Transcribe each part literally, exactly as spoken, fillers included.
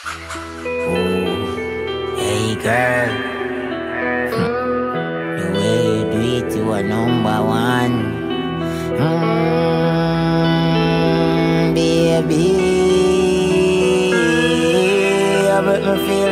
Hey girl, the way you do it, you are number one. Mm, baby, you make me feel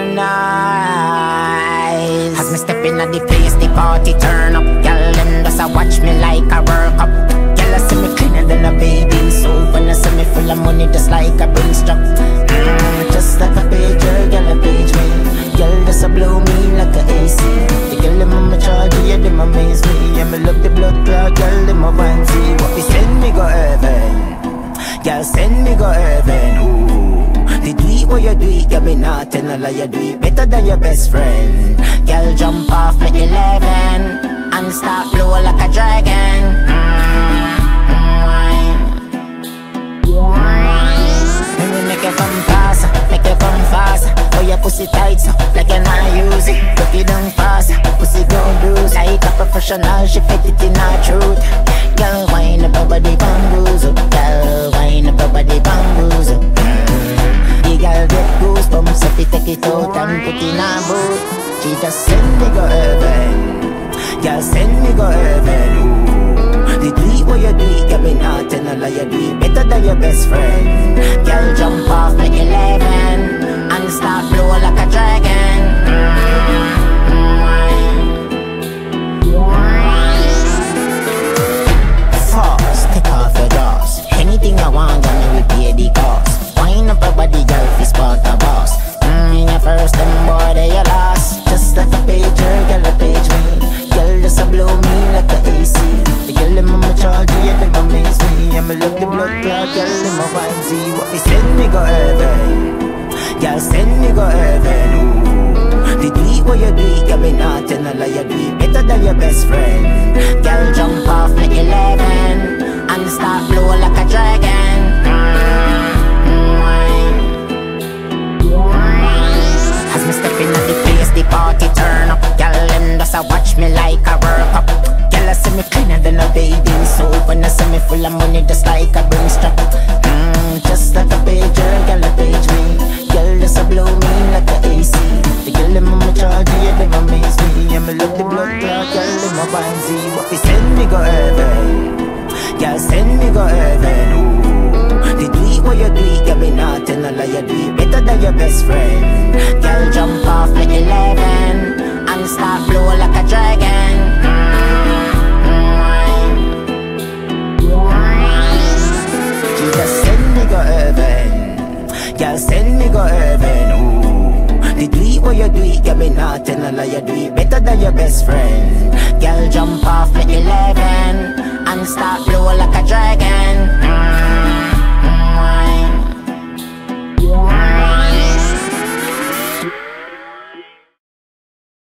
nice. As me step in at the place, the party turn up. Girl, them just a watch me like a work up. Girl, I see me cleaner than a baby soap. When I see me full of money, just like a bin struck. Mm, just like a pager, girl, a page me. Girl, just a blow me like a A C. The girl, them on my charge, yeah, them amaze me. Yeah, me love the blood clot, girl, them a fancy. What we send me go heaven? Girl, send me go heaven, ooh. The do it what you do it, girl, me not tell no lie, you do it better than your best friend. Girl, jump off me eleven and start blow like a dragon. Let me make it come faster, make it come faster. Oh, your pussy tight, so like you're not use it. Look it down fast, pussy gon' bruise. Like a professional, she fit it in her truth. Girl, wind up her body, bamboozle. Girl, wind up her body, bamboozle. The girl get goosebumps if you take it out and put in her boot. She just send me go heaven. Girl, send me go heaven. Ooh. The do it what you do it, girl, me not tell no lie, you do it better than your best friend. Girl, jump off me eleven and start blow like a dragon. Fast, take off your jaws. Anything I want, gonna repay the cost. Wind up a body, girl, fi spot a boss. Mm, in your first, them boy, they your last. Just like a pager, girl, a page me. Girl, just a blow me like a A C. The girl, them on my charge, yeah, them amaze me. Yeah, me love the blood clot, girl, them a wine see. What we send me go heaven? Girl, send me go heaven, ooh. The do it what you do it, girl, me not tell no lie, you do it better than your best friend. Girl, jump off me eleven and start blow like a dragon. As me step in at the place, the party turn up. Girl, them just a watch me like a work up. Girl, I see me cleaner than a baby soap. When I see me full of money, just like a broom strap. Mm, just like a pager, girl, a page me. Girl, just a blow me like a A C. The girl, them on my charge, yeah, them amaze me. Yeah, me love the blood clot, girl, them a wine see. What we send me go heaven? Girl, send me go heaven, ooh. The do it what you do it, girl, me not tell no lie, you do it better than your best friend. Girl, jump off me eleven and start blow like a dragon. She just send me go heaven. Girl, send me go heaven, ooh. The do it what you do it, girl, me not tell no lie, you do it better than your best friend. Girl, jump off me eleven